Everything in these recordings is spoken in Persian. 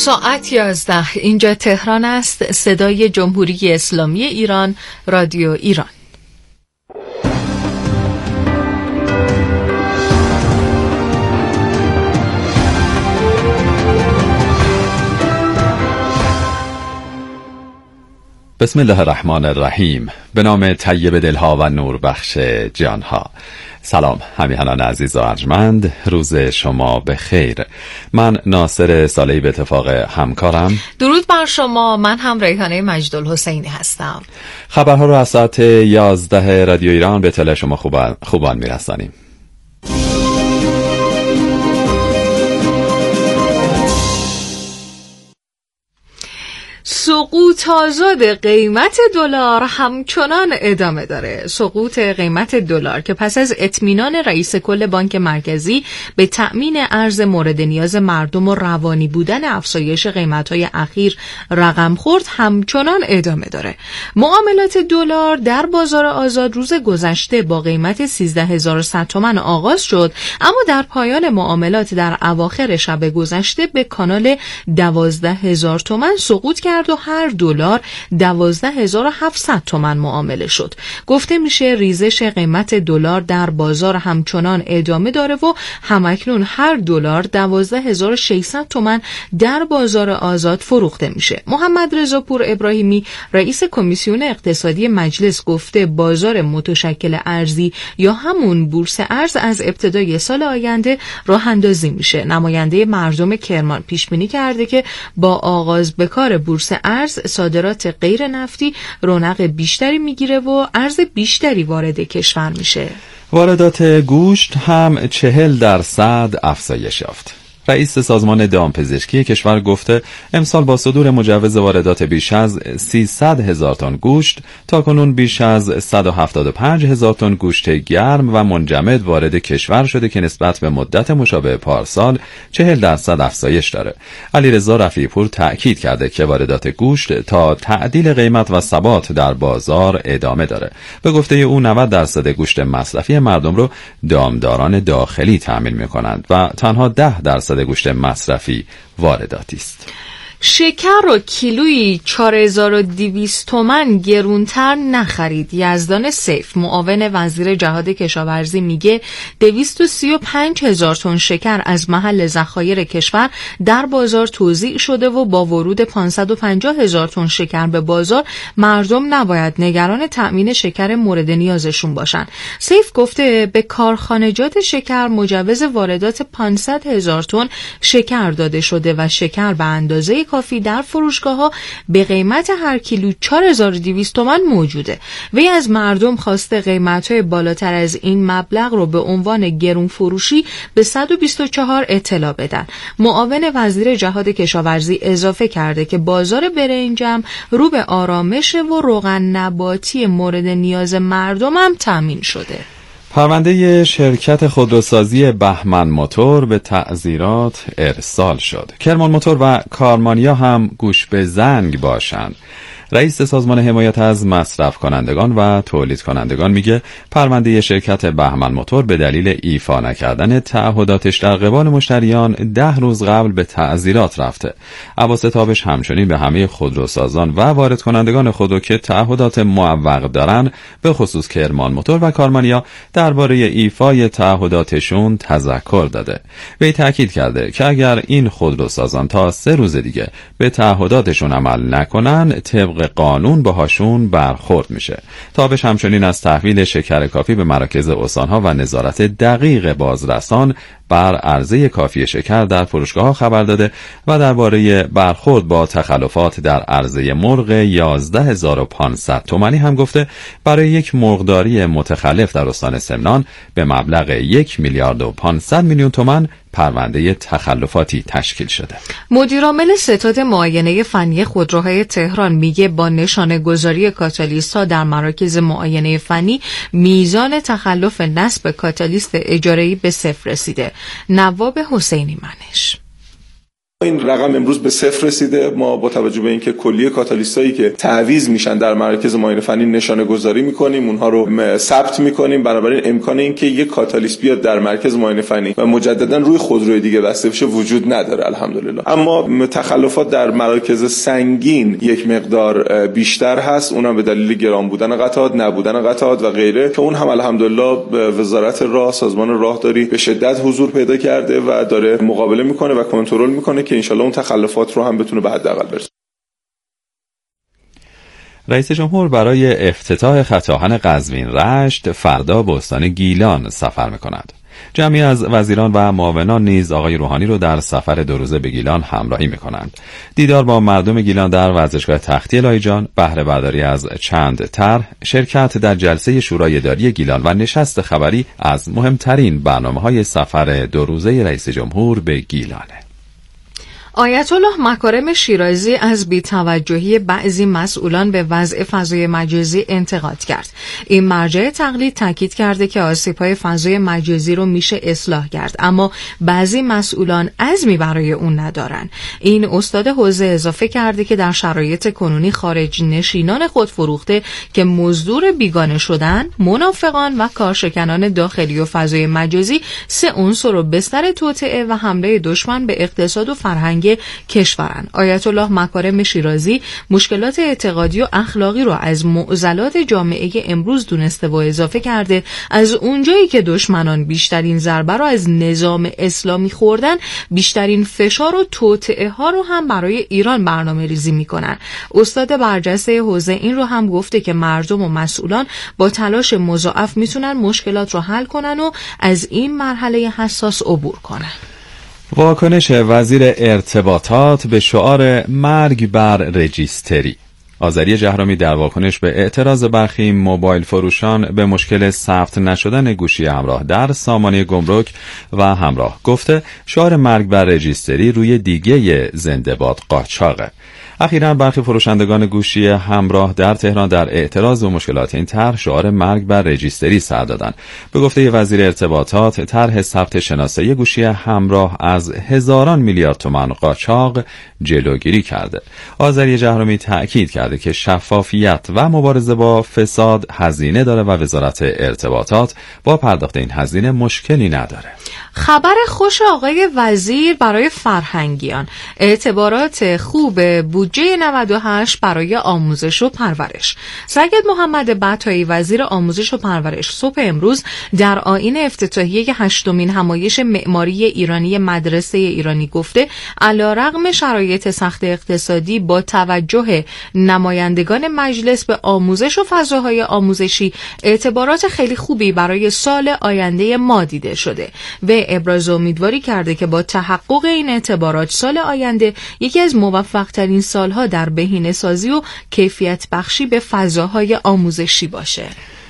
ساعت 11 اینجا تهران است. صدای جمهوری اسلامی ایران، رادیو ایران. بسم الله الرحمن الرحیم. به نام طیب دلها و نور بخش جانها. سلام همیهنان عزیز و ارجمند، روز شما به خیر. من ناصر صالحی به اتفاق همکارم. درود بر شما، من هم ریحانه مجدالحسینی هستم. خبرها رو از ساعت 11 رادیو ایران به اطلاع شما خوبان میرسانیم. سقوط آزاد قیمت دلار همچنان ادامه داره. سقوط قیمت دلار که پس از اطمینان رئیس کل بانک مرکزی به تأمین ارز مورد نیاز مردم و روانی بودن افزایش قیمت‌های اخیر رقم خورد همچنان ادامه داره. معاملات دلار در بازار آزاد روز گذشته با قیمت 13100 تومان آغاز شد، اما در پایان معاملات در اواخر شب گذشته به کانال 12000 تومان سقوط کرد و هر دلار 12700 تومان معامله شد. گفته میشه ریزش قیمت دلار در بازار همچنان ادامه داره و همکنون هر دلار 12600 تومان در بازار آزاد فروخته میشه. محمد رضا پور ابراهیمی رئیس کمیسیون اقتصادی مجلس گفته بازار متشکل ارزی یا همون بورس ارز از ابتدای سال آینده راه اندازی میشه. نماینده مردم کرمان پیش بینی کرده که با آغاز به کار بورس ارز صادرات غیر نفتی رونق بیشتری میگیره و ارز بیشتری وارد کشور میشه. واردات گوشت هم 40% افزایش یافت. رئیس سازمان دامپزشکی کشور گفته امسال با صدور مجوز واردات بیش از 300,000 تن گوشت تاکنون بیش از 175,000 تن گوشت گرم و منجمد وارد کشور شده که نسبت به مدت مشابه پارسال 40% افزایش داره. علیرضا رفیع‌پور تأکید کرده که واردات گوشت تا تعدیل قیمت و ثبات در بازار ادامه داره. به گفته او 90% گوشت مصرفی مردم رو دامداران داخلی تامین می‌کنند و تنها 10% گوشت مصرفی وارداتی است. شکر رو کیلویی 4200 تومان گرونتر نخرید. یزدان سیف معاون وزیر جهاد کشاورزی میگه 235,000 تن شکر از محل ذخایر کشور در بازار توزیع شده و با ورود 550,000 تن شکر به بازار مردم نباید نگران تأمین شکر مورد نیازشون باشن. سیف گفته به کارخانجات شکر مجوز واردات 500,000 تن شکر داده شده و شکر به اندازه کافی در فروشگاه‌ها به قیمت هر کیلو 4200 تومان موجوده. وی از مردم خواسته قیمت‌های بالاتر از این مبلغ رو به عنوان گرون فروشی به 124 اطلاع بدن. معاون وزیر جهاد کشاورزی اضافه کرده که بازار برنجم رو به آرامش و روغن نباتی مورد نیاز مردم هم تامین شده. پرونده شرکت خودروسازی بهمن موتور به تعزیرات ارسال شد. کرمان موتور و کارمانیا هم گوش به زنگ باشند. رئیس سازمان حمایت از مصرف کنندگان و تولید کنندگان میگه پرونده شرکت بهمن موتور به دلیل ایفا نکردن تعهداتش در قبال مشتریان 10 روز قبل به تعزیرات رفته. اواسطابش همچنین به همه خودروسازان و وارد کنندگان خودرو که تعهدات معوق دارن به خصوص کرمان موتور و کارمانیا درباره ایفای تعهداتشون تذکر داده. وی تاکید کرده که اگر این خودروسازان تا 3 روز دیگه به تعهداتشون عمل نکنن طبق قانون باهاشون برخورد میشه. تابش همچنین از تحویل شکر کافی به مراکز استانها و نظارت دقیق بازرسان بر عرضه کافی شکر در فروشگاه‌ها خبر داده و درباره برخورد با تخلفات در عرضه مرغ 11500 تومانی هم گفته برای یک مرغداری متخلف در استان سمنان به مبلغ 1,500,000,000 تومان پرونده تخلفاتی تشکیل شده. مدیرعامل ستاد معاینه فنی خودروهای تهران میگه با نشانه گذاری کاتالیست ها در مراکز معاینه فنی میزان تخلف نصب کاتالیست اجاره‌ای به 0 رسیده. نواب حسینی منش این رقم امروز به 0 رسیده. ما با توجه به اینکه کلیه کاتالیستایی که تعویض میشن در مراکز معاینه فنی نشانه گذاری میکنیم، اونها رو ثبت میکنیم، بنابراین امکان این که یک کاتالیست بیاد در مرکز معاینه فنی و مجددا روی خودروی دیگه بسته بشه وجود نداره الحمدلله. اما تخلفات در مراکز سنگین یک مقدار بیشتر هست، اونم به دلیل گران بودن قطعات، نبودن قطعات و غیره، که اون هم الحمدلله وزارت راه، سازمان راهداری به شدت حضور پیدا کرده و داره مقابله میکنه و کنترل میکنه که انشالله اون تخلفات رو هم بتونه به حداقل برسونه. رئیس جمهور برای افتتاح خطاهن قزوین رشت فردا به استان گیلان سفر می‌کند. جمعی از وزیران و معاونان نیز آقای روحانی رو در سفر 2 روزه به گیلان همراهی می‌کنند. دیدار با مردم گیلان در ورزشگاه تختی الهیجان، بهره برداری از چند طرح، شرکت در جلسه شورای اداری گیلان و نشست خبری از مهمترین برنامه‌های سفر 2 روزه رئیس جمهور به گیلانه. آیت الله مکارم شیرازی از بی‌توجهی بعضی مسئولان به وضع فضای مجازی انتقاد کرد. این مرجع تقلید تاکید کرده که آسیب‌های فضای مجازی رو میشه اصلاح کرد، اما بعضی مسئولان عزمی برای اون ندارن. این استاد حوزه اضافه کرده که در شرایط کنونی خارج نشینان خودفروخته که مزدور بیگانه شدن، منافقان و کارشکنان داخلی و فضای مجازی 3 عنصر رو بستر توطئه و حمله دشمن به اقتصاد و فرهنگ کشورن. آیت الله مکارم شیرازی مشکلات اعتقادی و اخلاقی رو از معضلات جامعه امروز دونسته و اضافه کرده از اونجایی که دشمنان بیشترین ضربه رو از نظام اسلامی خوردن، بیشترین فشار و توطئه ها رو هم برای ایران برنامه ریزی میکنن. استاد برجسته حوزه این رو هم گفته که مردم و مسئولان با تلاش مضاعف میتونن مشکلات رو حل کنن و از این مرحله حساس عبور کنن. واکنش وزیر ارتباطات به شعار مرگ بر رجیستری. آذری جهرمی در واکنش به اعتراض برخی موبایل فروشان به مشکل ثبت نشدن گوشی همراه در سامانه گمرک و همراه گفته شعار مرگ بر رجیستری روی دیگه زنده باد قاچاقه. اخیراً برخی فروشندگان گوشی همراه در تهران در اعتراض به مشکلات این طرح شعار مرگ بر رجیستری سر دادند. به گفته وزیر ارتباطات، طرح ثبت شناسایی گوشی همراه از هزاران میلیارد تومان قاچاق جلوگیری کرده. آذری جهرمی تأکید کرده که شفافیت و مبارزه با فساد هزینه داره و وزارت ارتباطات با پرداخت این هزینه مشکلی نداره. خبر خوش آقای وزیر برای فرهنگیان: اعتبارات خوب بودجه 98 برای آموزش و پرورش. سید محمد بطایی وزیر آموزش و پرورش صبح امروز در آیین افتتاحیه 8مین همایش معماری ایرانی مدرسه ایرانی گفته علیرغم شرایط سخت اقتصادی با توجه نمایندگان مجلس به آموزش و فضاهای آموزشی اعتبارات خیلی خوبی برای سال آینده ما دیده شده و ابراز امیدواری کرده که با تحقق این اعتبارات سال آینده یکی از موفق‌ترین سالها در بهینه‌سازی و کیفیت بخشی به فضاهای آموزشی باشه.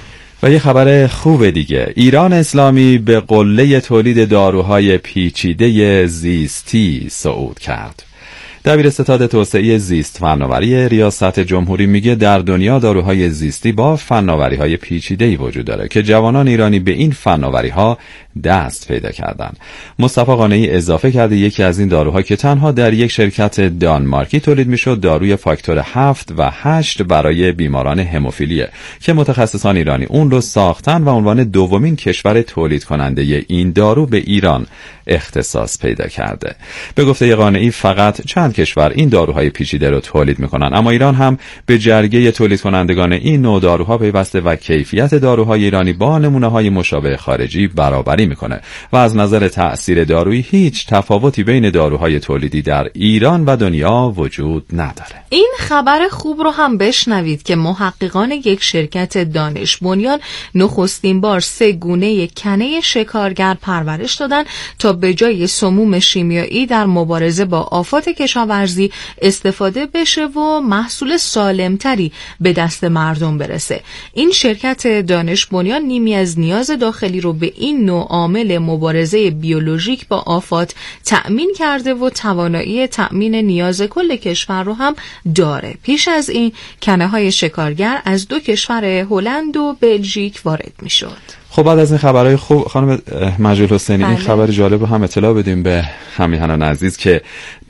و یه خبر خوب دیگه، ایران اسلامی به قله تولید داروهای پیچیده زیستی صعود کرد. دبیر ستاد توسعه زیست فناوری ریاست جمهوری میگه در دنیا داروهای زیستی با فناوری‌های پیچیده‌ای وجود داره که جوانان ایرانی به این فناوری‌ها دست پیدا کردن. مصطفی قانعی اضافه کرده یکی از این داروها که تنها در یک شرکت دانمارکی تولید میشد داروی فاکتور 7 و 8 برای بیماران هموفیلیه که متخصصان ایرانی اون رو ساختن و عنوان دومین کشور تولید کننده این دارو به ایران اختصاص پیدا کرده. به گفته قانعی فقط چند کشور این داروهای پیچیده رو تولید میکنن، اما ایران هم به جرگه تولید کنندگان این نوع داروها پیوسته و کیفیت داروهای ایرانی با نمونه‌های مشابه خارجی برابری میکنه و از نظر تأثیر دارویی هیچ تفاوتی بین داروهای تولیدی در ایران و دنیا وجود نداره. این خبر خوب رو هم بشنوید که محققان یک شرکت دانش بنیان نخستین بار 3 گونه کنه شکارگر پرورش دادن تا به جای سموم شیمیایی در مبارزه با آفات کشاورزی استفاده بشه و محصول سالمتری به دست مردم برسه. این شرکت دانش بنیان نیمی از نیاز داخلی رو به این نوع عامل مبارزه بیولوژیک با آفات تأمین کرده و توانایی تأمین نیاز کل کشور رو هم داره. پیش از این کنه های شکارگر از 2 کشور هلند و بلژیک وارد می شد. خب بعد از این خبرهای خوب خانم مجید حسینی این خبر جالب هم اطلاع بدیم به همیهنان عزیز که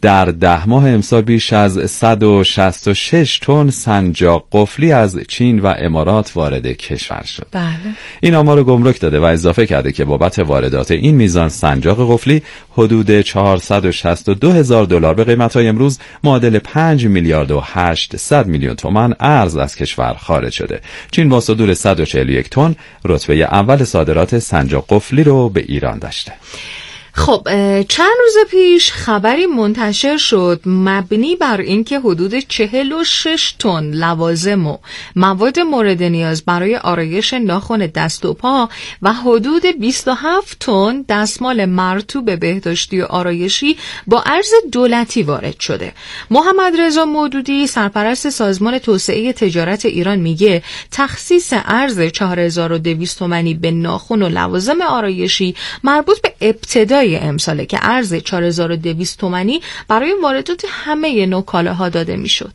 در 10 ماه امسال بیش از 166 تن سنجاق قفلی از چین و امارات وارد کشور شد. بله. این آمار گمرک داده و اضافه کرده که بابت واردات این میزان سنجاق قفلی حدود 462,000 دلار به قیمت‌های امروز معادل 5 میلیارد و 800 میلیون تومان ارز از کشور خارج شده. چین با صدور 141 تن رتبه اول صادرات سنجاق قفلی رو به ایران داشته. خب چند روز پیش خبری منتشر شد مبنی بر اینکه حدود 46 تن لوازم و مواد مورد نیاز برای آرایش ناخن دست و پا و حدود 27 تن دستمال مرطوب بهداشتی و آرایشی با ارز دولتی وارد شده. محمد رضا مودودی سرپرست سازمان توسعه تجارت ایران میگه تخصیص ارز 4200 تومانی به ناخن و لوازم آرایشی مربوط به ابتدای امساله که ارز 4200 تومانی برای واردات همه نوع کالاها داده میشد.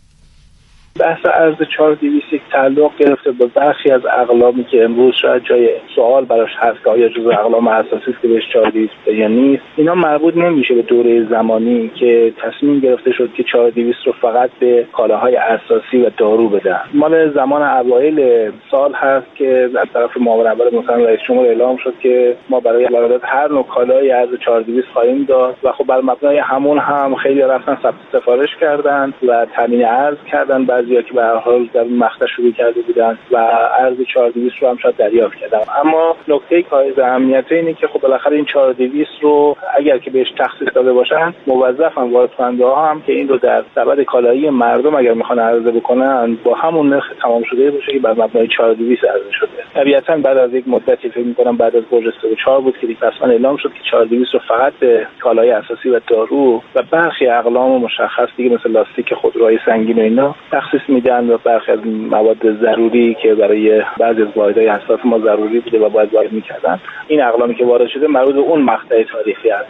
بحث ارز 4200 یک تعلق گرفته به برخی از اقلامی که امروز شاید جای سوال براش هست که آیا جزو اقلام اساسی است که بهش 4200 یا نیست. اینا مربوط نمیشه به دوره زمانی که تصمیم گرفته شد که 4200 رو فقط به کالاهای اساسی و دارو بدن. مال زمان اوایل سال هست که از طرف معاون اول مثلا رئیس جمهور اعلام شد که ما برای واردات هر نوع کالای ارز 4200 خواهیم داد و خب بر مبنای همون هم خیلی رفتن ثبت سفارش کردن و تامین ارز کردن، بعضیا که به هر حال در مقطع شروع کرده بودن و ارز 4200 رو هم شاید دریافت کردن. اما نکته حائز اهمیت اینه که خب بالاخره این 4200 رو اگر که بهش تخصیص داده باشن موظفن واردکننده‌ها هم که این رو در سبد کالایی مردم اگر میخوان عرضه بکنن با همون نرخ تمام شده باشه که بر مبنای 4200 عرضه شده. طبیعتاً بعد از یک مدتی فکر می‌کنم بعد از برج 34 بود که رسما اعلام شد که 4200 رو فقط به کالای اساسی و دارو و برخی اقلام مشخص دیگه مثل لاستیک خودروهای سنگین و اینا تخصیص میدن و برخی از مواد ضروری که برای بعضی از واحدهای حساس ما ضروری بوده و باید وارد می‌کردن. این اقلامی که وارد شده مربوط به اون مقطع تاریخی است.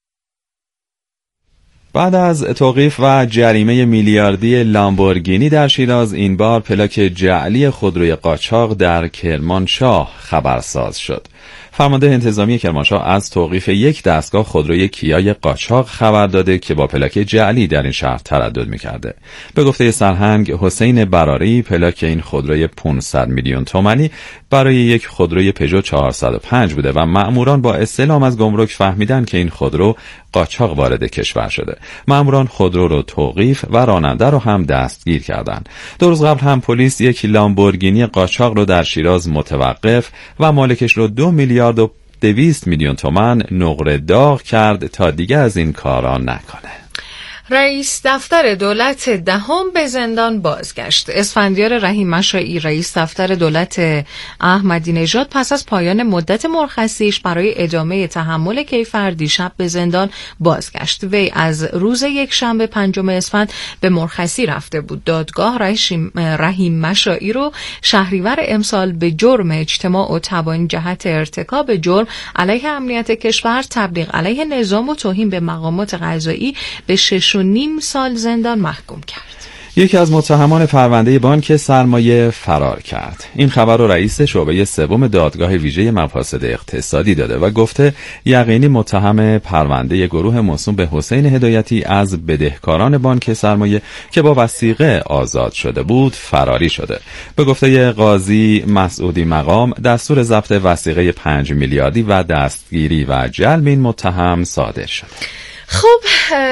بعد از توقیف و جریمه میلیاردی لامبورگینی در شیراز، این بار پلاک جعلی خودروی قاچاق در کرمانشاه خبرساز شد. فرمانده انتظامی کرمانشاه از توقیف یک دستگاه خودروی کیای قاچاق خبر داده که با پلاک جعلی در این شهر تردد می‌کرده. به گفته سرهنگ حسین براری، پلاک این خودروی 500 میلیون تومانی برای یک خودروی پژو 405 بوده و مأموران با استعلام از گمرک فهمیدن که این خودرو قاچاق وارد کشور شده. مأموران خودرو رو توقیف و راننده رو هم دستگیر کردند. 2 روز قبل هم پلیس یک لامبورگینی قاچاق رو در شیراز متوقف و مالکش رو 2 میلیارد و 200 میلیون تومان نقره داغ کرد تا دیگه از این کارا نکنه. رئیس دفتر دولت دهم به زندان بازگشت. اسفندیار رحیم مشایی رئیس دفتر دولت احمدی نژاد پس از پایان مدت مرخصیش برای ادامه تحمل کیفر دیشب به زندان بازگشت. وی از روز یکشنبه 5 اسفند به مرخصی رفته بود. دادگاه رحیم مشایی رو شهریور امسال به جرم اجتماع و تباین جهت ارتکاب جرم علیه امنیت کشور، تبلیغ علیه نظام و توهین به مقامات قضایی به 6.5 سال زندان محکوم کرد. یکی از متهمان پرونده بانک سرمایه فرار کرد. این خبر رو رئیس شعبه سوم دادگاه ویژه مفاسد اقتصادی داده و گفته یقینی متهم پرونده گروه موسوم به حسین هدایتی از بدهکاران بانک سرمایه که با وثیقه آزاد شده بود فراری شده. به گفته قاضی مسعودی مقام دستور ضبط وثیقه 5 میلیاردی و دستگیری و جلب این متهم صادر شده. خب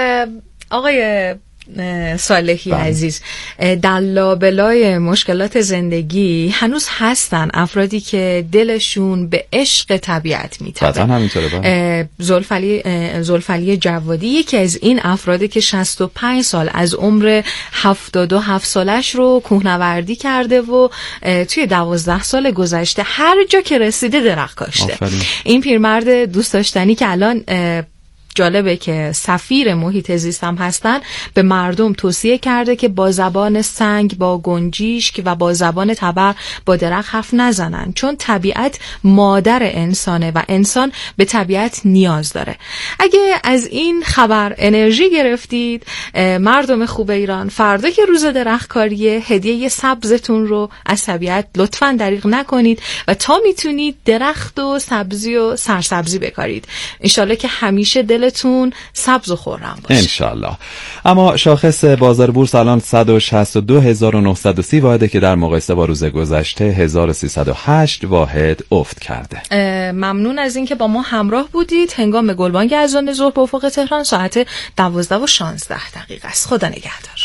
آقای صالحی عزیز، در لابلای مشکلات زندگی هنوز هستن افرادی که دلشون به عشق طبیعت میتابه. قطعا همینطوره. زلفعلی جوادی یکی از این افرادی که 65 سال از عمر 77 سالش رو کوهنوردی کرده و توی 12 سال گذشته هر جا که رسیده درخت کاشته. این پیرمرد دوست داشتنی که الان جالبه که سفیر محیط زیست هم هستن، به مردم توصیه کرده که با زبان سنگ، با گنجیشک و با زبان تبر با درخت حرف نزنن، چون طبیعت مادر انسانه و انسان به طبیعت نیاز داره. اگه از این خبر انرژی گرفتید مردم خوب ایران، فردا که روز درخت کاریه، هدیه سبزتون رو از طبیعت لطفاً دریغ نکنید و تا میتونید درخت و سبزی و سرسبزی بکارید. انشالله که همیشه دل حالتون سبز و خرم باشه انشالله. اما شاخص بازار بورس الان 162,930 واحده که در مقایسه با روز گذشته 1308 واحد افت کرده. ممنون از اینکه با ما همراه بودید. هنگام گلبانگ اذان ظهر به افق تهران ساعت 12:16 است. خدا نگهدار.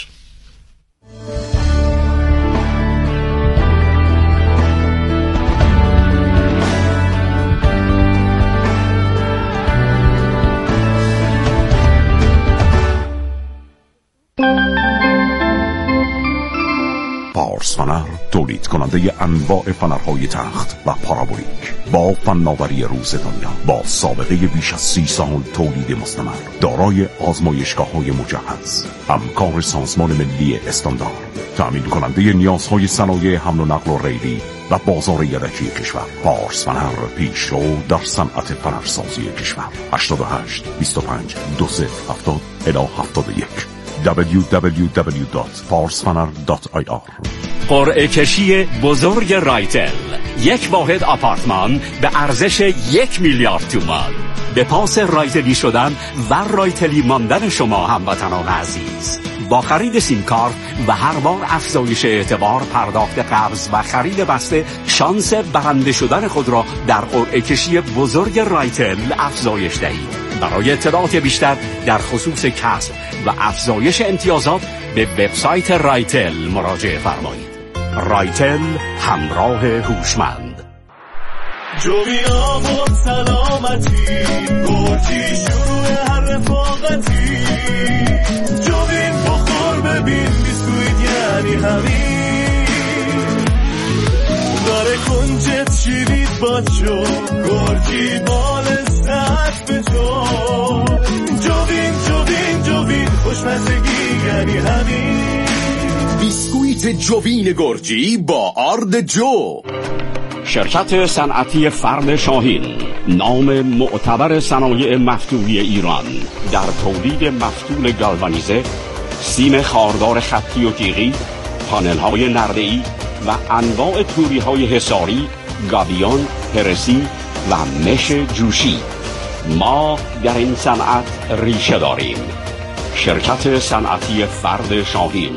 پارس فنر تولید کننده انواع فنرهای تخت و پارابولیک با فناوری روز دنیا، با سابقه بیش از 30 سال تولید مستمر، دارای آزمایشگاه‌های مجهز، همکار سازمان ملی استاندارد، تأمین کننده نیازهای صنایع حمل و نقل و ریلی و بازار یدکی کشور. پارس فنر پیشرو در صنعت فنرسازی کشور. 88 25 2070 الی 71 www.parsfaner.ir. قرعه کشی بزرگ رایتل، یک واحد آپارتمان به ارزش 1 میلیارد تومان. به پاس رایتلی شدن و رایتلی ماندن شما هموطنان عزیز. با خرید سیم کارت و هر بار افزایش اعتبار، پرداخت قرض و خرید بسته، شانس برنده شدن خود را در قرعه کشی بزرگ رایتل افزایش دهید. برای اطلاعات بیشتر در خصوص کسب و افزایش امتیازات به وبسایت رایتل مراجعه فرمایید. رایتل، همراه هوشمند. جویا بود سلامتی، گرچی شروع هر رفاقتی. جوین بخور ببین بیسکویت یعنی همین. داره کنجت شیرید بچو، گرچی بال ساعت به جو. جوین خوشمزگی یعنی همین. بیسکویت جوین گرجی با آرد جو. شرکت صنعتی فرد شاهین، نام معتبر صنایع مفتولی ایران در تولید مفتول گالوانیزه، سیم خاردار خطی و تیغی، پانل‌های نرده‌ای و انواع توری‌های حصاری، گابیون، پرسی و مش جوشی. ما در این صنعت ریشه داریم. شرکت صنعتی فرد شاهین.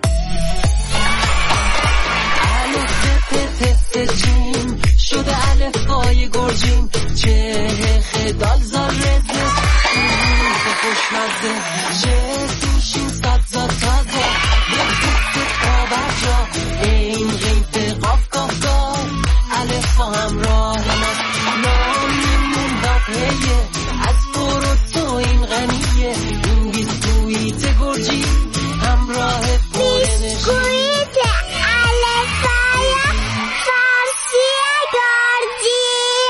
شده الفای گرجین، چه خدال زاره خوشمزه، چه دوشین صد زاد تازه، یه کابرجا این غیب قاف کافگاه، الفا همراه نامیمون بقیه، از برو تو این غنیه، این بیسکویت گرجی همراه پرنشی. بیسکویت الفای فارسی گرجیم.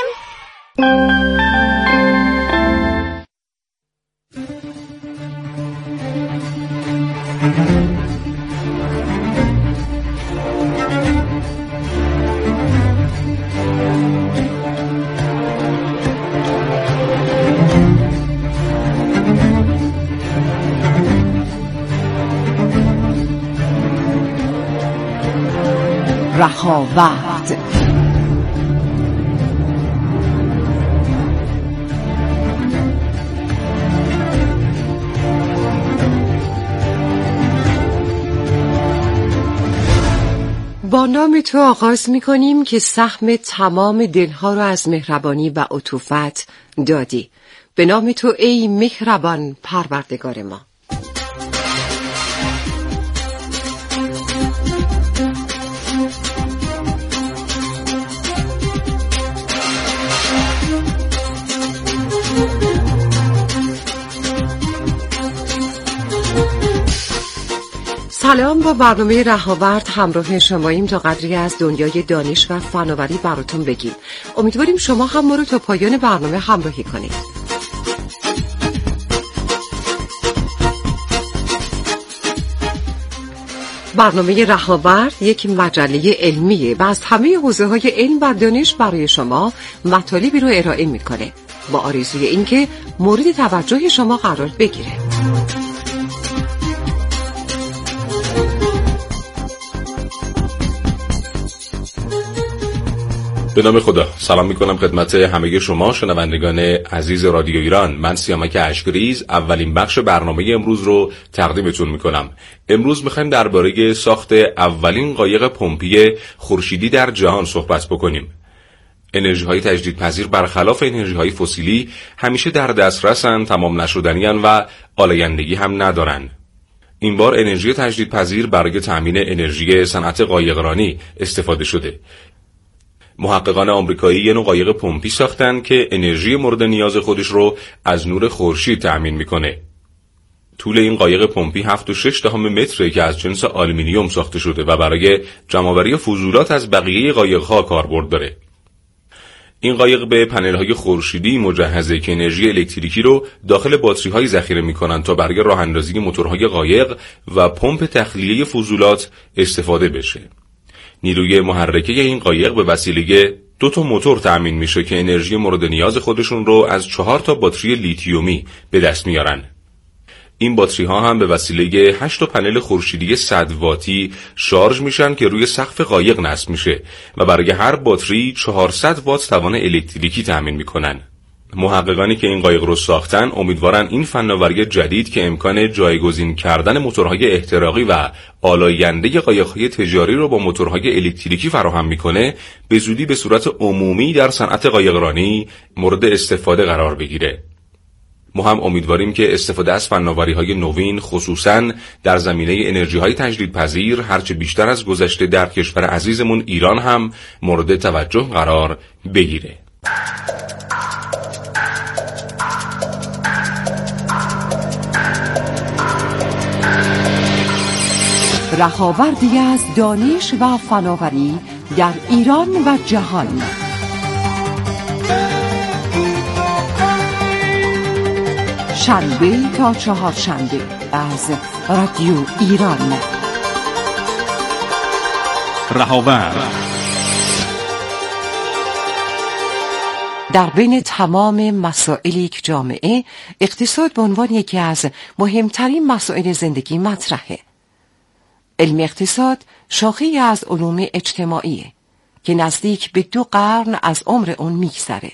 رهاورد. با نام تو آغاز می کنیم که سهم تمام دلها را از مهربانی و عطوفت دادی. به نام تو ای مهربان پروردگار ما. سلام، با برنامه رهاورد همراه شماییم تا قدری از دنیای دانش و فناوری براتون بگیم. امیدواریم شما هم ما رو تا پایان برنامه همراهی کنید. برنامه رهاورد یک مجله علمیه و از همه حوزه‌های علم و دانش برای شما مطالبی رو ارائه میکنه با آرزوی اینکه مورد توجه شما قرار بگیره. به نام خدا. سلام میکنم خدمت همه شما شنوندگان عزیز رادیو ایران. من سیامک اشکریز اولین بخش برنامه امروز رو تقدیمتون میکنم. امروز میخوایم درباره ساخت اولین قایق پمپی خورشیدی در جهان صحبت بکنیم. انرژی‌های تجدیدپذیر برخلاف انرژی‌های فسیلی همیشه در دسترسن، تمام نشدنی‌اند و آلایندگی هم ندارن. این بار انرژی تجدیدپذیر برای تأمین انرژی صنعت قایقرانی استفاده شده. محققان آمریکایی یه نوع قایق پمپی ساختن که انرژی مورد نیاز خودش رو از نور خورشید تأمین میکنه. طول این قایق پمپی 7.6 متره که از جنس آلومینیوم ساخته شده و برای جمع‌آوری فضولات از بقیه قایق‌ها کاربرد داره. این قایق به پنل‌های خورشیدی مجهزه که انرژی الکتریکی رو داخل باتری‌های ذخیره می‌کنن تا برای راه‌اندازی موتورهای قایق و پمپ تخلیه فضولات استفاده بشه. نیروی محرکه این قایق به وسیله 2 موتور تأمین میشه که انرژی مورد نیاز خودشون رو از 4 باتری لیتیومی به دست میارن. این باتری ها هم به وسیله 8 پنل خورشیدی 100 واتی شارژ میشن که روی سقف قایق نصب میشه و برای هر باتری 400 وات توان الکتریکی تأمین میکنن. محققانی که این قایق رو ساختن امیدوارن این فناوری جدید که امکان جایگزین کردن موتورهای احتراقی و آلاینده قایق‌های تجاری رو با موتورهای الکتریکی فراهم میکنه به زودی به صورت عمومی در صنعت قایقرانی مورد استفاده قرار بگیره. ما هم امیدواریم که استفاده از فناوری‌های نوین خصوصاً در زمینه انرژی‌های تجدیدپذیر هرچه بیشتر از گذشته در کشور عزیزمون ایران هم مورد توجه قرار بگیره. رهاوردی از دانش و فناوری در ایران و جهان. شنبه تا چهارشنبه از رادیو ایران. رهاورد. در بین تمام مسائلی که جامعه اقتصاد به عنوان یکی از مهمترین مسائل زندگی مطرحه. علم اقتصاد شاخه‌ای از علوم اجتماعیه که نزدیک به 2 قرن از عمر اون میگذره.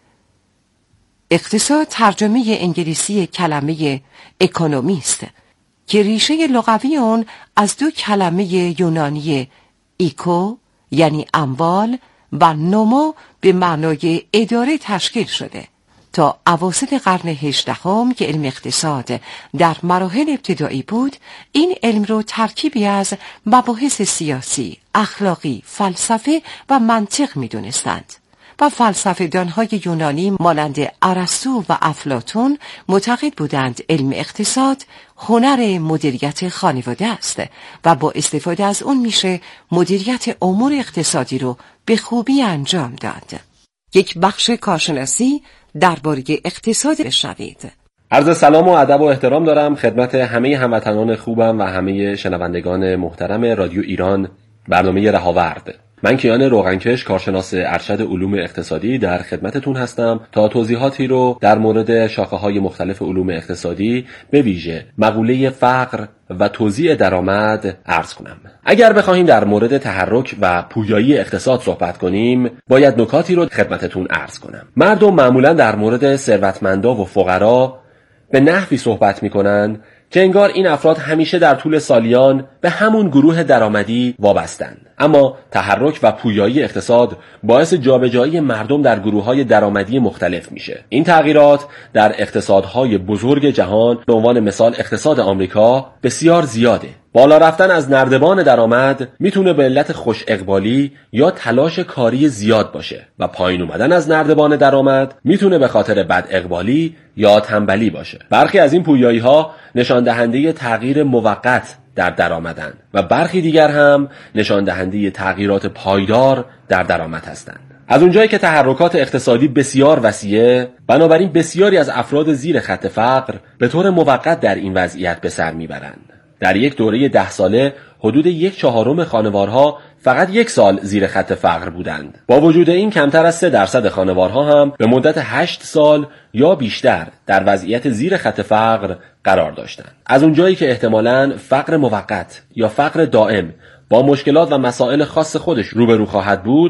اقتصاد ترجمه انگلیسی کلمه اکونومی است که ریشه لغوی اون از 2 کلمه یونانی ایکو یعنی اموال و نومو به معنای اداره تشکیل شده. تا اواسط قرن 18 که علم اقتصاد در مراحل ابتدایی بود، این علم رو ترکیبی از مباحث سیاسی، اخلاقی، فلسفه و منطق می‌دونستند و فلسفه‌دان‌های یونانی مانند ارسطو و افلاطون معتقد بودند علم اقتصاد هنر مدیریت خانواده است و با استفاده از اون میشه مدیریت امور اقتصادی رو به خوبی انجام داد. یک بخش کارشناسی درباره اقتصاد بشنوید. عرض سلام و ادب و احترام دارم خدمت همه هموطنان خوبم و همه شنوندگان محترم رادیو ایران، برنامه رهاورد. من کیان روغنکش، کارشناس ارشد علوم اقتصادی در خدمتتون هستم تا توضیحاتی رو در مورد شاخه‌های مختلف علوم اقتصادی به ویژه مقوله فقر و توزیع درآمد عرض کنم. اگر بخوایم در مورد تحرک و پویایی اقتصاد صحبت کنیم، باید نکاتی رو خدمتتون عرض کنم. مردم معمولا در مورد ثروتمندا و فقرا به نحوی صحبت میکنن که انگار این افراد همیشه در طول سالیان به همون گروه درآمدی وابستند. اما تحرک و پویایی اقتصاد باعث جابجایی مردم در گروه‌های درآمدی مختلف میشه. این تغییرات در اقتصادهای بزرگ جهان، به عنوان مثال اقتصاد آمریکا، بسیار زیاده. بالا رفتن از نردبان درآمد میتونه به علت خوش اقبالی یا تلاش کاری زیاد باشه و پایین اومدن از نردبان درآمد میتونه به خاطر بد اقبالی یا تنبلی باشه. برخی از این پویایی‌ها نشان دهنده تغییر موقت در درآمدن و برخی دیگر هم نشان دهنده تغییرات پایدار در درآمد هستند. از اونجایی که تحرکات اقتصادی بسیار وسیعه، بنابراین بسیاری از افراد زیر خط فقر به طور موقت در این وضعیت به سر میبرند. در یک دوره 10 ساله حدود 1/4 خانوارها فقط 1 سال زیر خط فقر بودند. با وجود این کمتر از 3% خانوارها هم به مدت 8 سال یا بیشتر در وضعیت زیر خط فقر قرار داشتند. از اونجایی که احتمالاً فقر موقت یا فقر دائم با مشکلات و مسائل خاص خودش روبرو خواهد بود،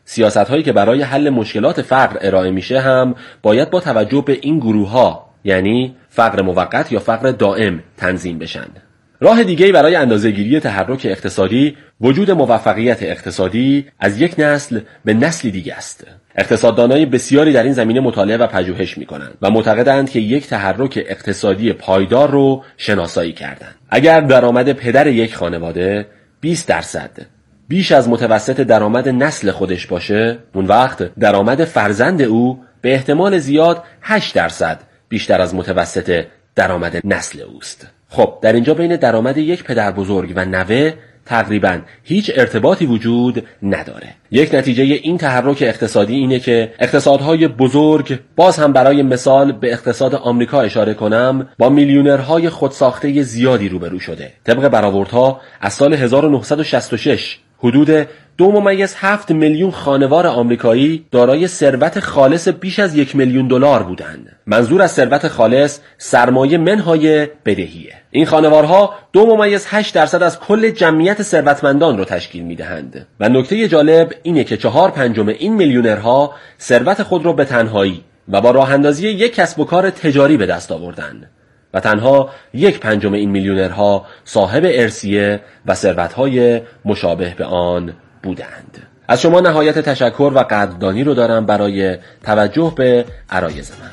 سیاست‌هایی که برای حل مشکلات فقر ارائه میشه هم باید با توجه به این گروه‌ها، یعنی فقر موقت یا فقر دائم، تنظیم بشن. راه دیگه‌ای برای اندازه‌گیری تحرک اقتصادی وجود موفقیت اقتصادی از یک نسل به نسلی دیگه است. اقتصاددانای بسیاری در این زمینه مطالعه و پژوهش می‌کنند و معتقدند که یک تحرک اقتصادی پایدار رو شناسایی کردند. اگر درآمد پدر یک خانواده 20% بیش از متوسط درآمد نسل خودش باشه، اون وقت درآمد فرزند او به احتمال زیاد 8% بیشتر از متوسط درآمد نسل اوست. خب در اینجا بین درآمد یک پدر بزرگ و نوه تقریباً هیچ ارتباطی وجود نداره. یک نتیجه این تحرک اقتصادی اینه که اقتصادهای بزرگ، باز هم برای مثال به اقتصاد آمریکا اشاره کنم، با میلیونرهای خودساخته زیادی روبرو شده. طبق برآوردها از سال 1966 حدود 2.7 میلیون خانوار آمریکایی دارای ثروت خالص بیش از $1 میلیون بودند. منظور از ثروت خالص سرمایه منهای بدهیه. این خانوارها 2.8% از کل جمعیت ثروتمندان رو تشکیل میدهند. و نکته جالب اینه که 4/5 این میلیونرها ثروت خود رو به تنهایی و با راه اندازی یک کسب و کار تجاری به دست آوردند و تنها 1/5 این میلیونرها صاحب ارثیه و ثروت‌های مشابه به آن بودند. از شما نهایت تشکر و قدردانی رو دارم برای توجه به عرایض من.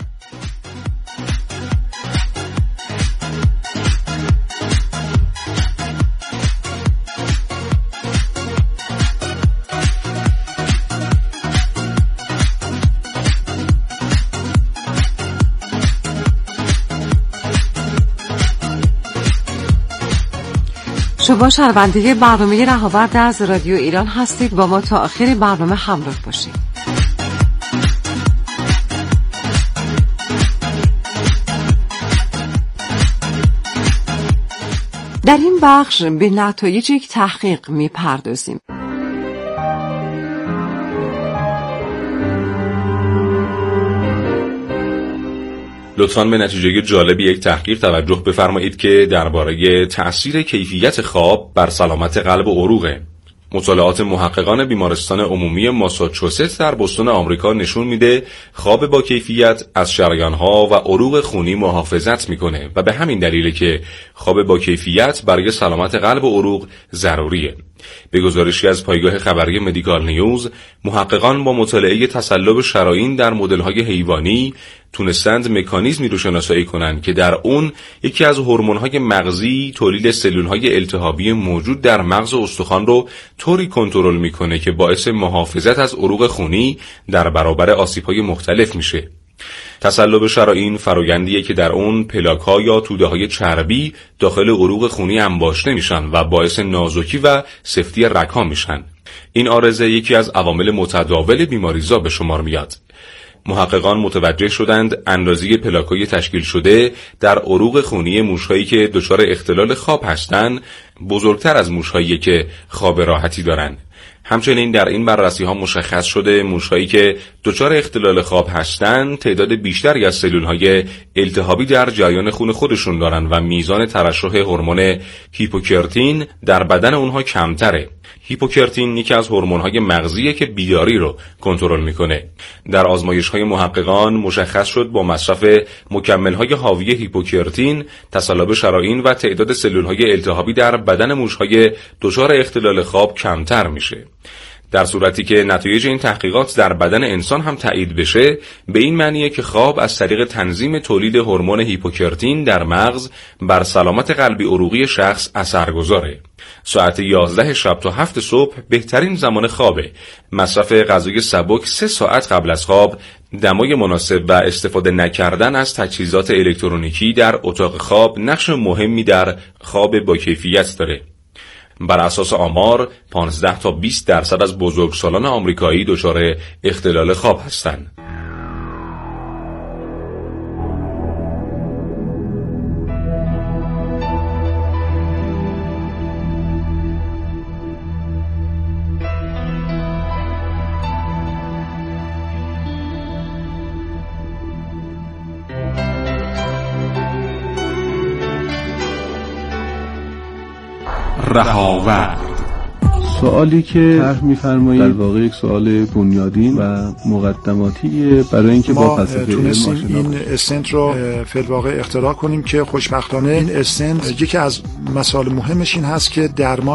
شما شنونده برنامه رهاورد از رادیو ایران هستید. با ما تا آخر برنامه همراه باشید. در این بخش به نتایج یک تحقیق می‌پردازیم. لطفاً به نتیجه جالب یک تحقیق توجه بفرمایید که درباره تأثیر کیفیت خواب بر سلامت قلب و عروقه. مطالعات محققان بیمارستان عمومی ماساچوست در بوستون آمریکا نشون میده خواب با کیفیت از شریان‌ها و عروق خونی محافظت میکنه و به همین دلیله که خواب با کیفیت برای سلامت قلب و عروق ضروریه. به گزارشی از پایگاه خبری مدیکال نیوز، محققان با مطالعه تصلب شرایین در مدل‌های حیوانی تونستند مکانیزمی رو شناسایی کنند که در اون یکی از هورمون‌های مغزی تولید سلول‌های التهابی موجود در مغز استخوان رو طوری کنترل میکنه که باعث محافظت از عروق خونی در برابر آسیب‌های مختلف میشه. تصلب شرایین فرآیندیه که در اون پلاک‌ها یا توده‌های چربی داخل عروق خونی انباشته میشن و باعث نازکی و سفتی رگ‌ها میشن. این عارضه یکی از عوامل متداول بیماریزا به شمار میاد. محققان متوجه شدند اندازه پلاک‌های تشکیل شده در عروق خونی موش‌هایی که دچار اختلال خواب هستند بزرگتر از موش‌هایی که خواب راحتی دارند. همچنین در این بررسی‌ها مشخص شده موش‌هایی که دچار اختلال خواب هستند تعداد بیشتری از سلول‌های التهابی در جریان خون خودشون دارند و میزان ترشح هورمون هیپوکرتین در بدن اونها کمتره. هیپوکرتین یکی از هورمون‌های مغزیه که بیداری رو کنترل میکنه. در آزمایش‌های محققان مشخص شد با مصرف مکمل‌های حاوی هیپوکرتین تصلب شرایین و تعداد سلول‌های التهابی در بدن موش‌های دچار اختلال خواب کمتر میشه. در صورتی که نتایج این تحقیقات در بدن انسان هم تایید بشه، به این معنیه که خواب از طریق تنظیم تولید هورمون هیپوکرتین در مغز بر سلامت قلبی عروقی شخص اثرگذاره. ساعت 11 شب تا 7 صبح بهترین زمان خوابه. مصرف غذای سبک 3 ساعت قبل از خواب، دمای مناسب و استفاده نکردن از تجهیزات الکترونیکی در اتاق خواب نقش مهمی در خواب با کیفیت داره. بر اساس آمار 15 تا 20% از بزرگسالان آمریکایی دچار اختلال خواب هستند. رهاورد سوالی که طرح می‌فرمایید در واقع یک سوال بنیادین و مقدماتیه برای اینکه با فلسفه علم آشنا بشیم. این استنت رو فی الواقع اختراع کنیم که خوشبختانه این استنت یکی از مسائل مهمش این هست که درمان